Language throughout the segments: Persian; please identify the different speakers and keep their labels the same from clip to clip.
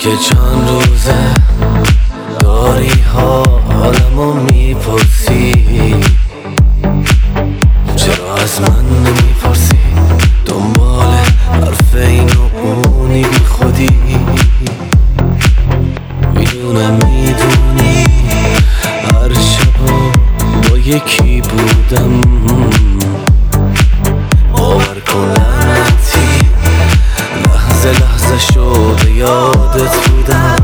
Speaker 1: که چند روزه داری حالمو میپرسی، چرا از من نمیپرسی؟ دنبال حرف این و اونی بی خودی. میدونی هر شب با یکی بودم، باور کن لعنتی لحظه لحظه شو به یادت بودم.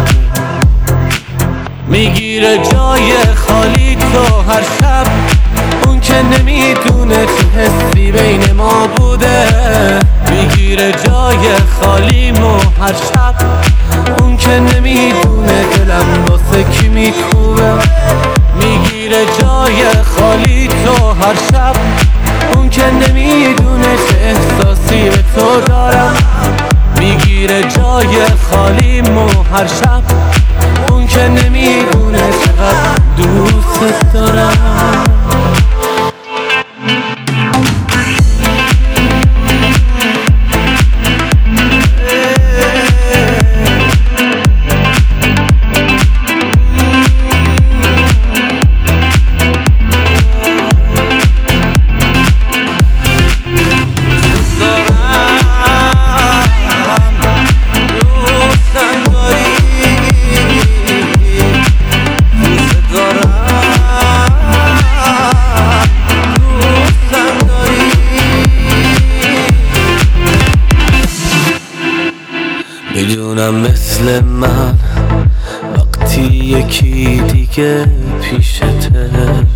Speaker 1: میگیره جای خالی تو هر شب، اون که نمیدونه چه حسی بین ما بوده. میگیره جای خالیمو هر شب، اون که نمیدونه دلم واسه کی میکوبه. میگیره جای خالی تو هر شب، اون که نمیدونه چه احساسی به تو دارم. میگیره جای خالیمو هر شب، اون که نمیدونه چقدر دوست دارم. میدونم مثل من وقتی یکی دیگه پیشته،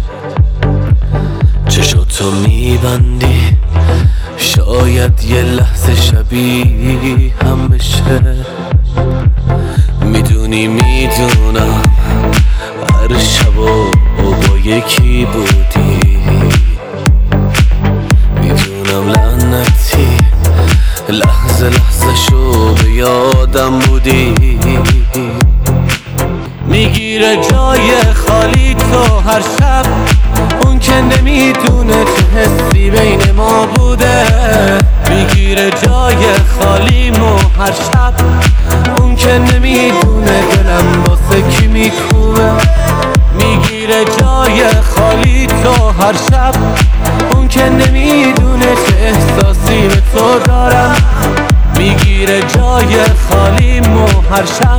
Speaker 1: چشاتو میبندی شاید یه لحظه شبیه هم بشه. میدونم هر شب و با یکی بودی. میدونم لعنتی لحظه لحظه شو به یادم بودی. میگیره جای خالی تو هر شب، اون که نمیدونه چه حسی بین ما بوده. میگیره جای خالیمو هر شب، اون که نمیدونه دلم واسه کی میکوبه. میگیره جای خالی تو هر شب، اون که نمیدونه چه احساسی به تو دارم. میگیره جای خالیمو هر شب،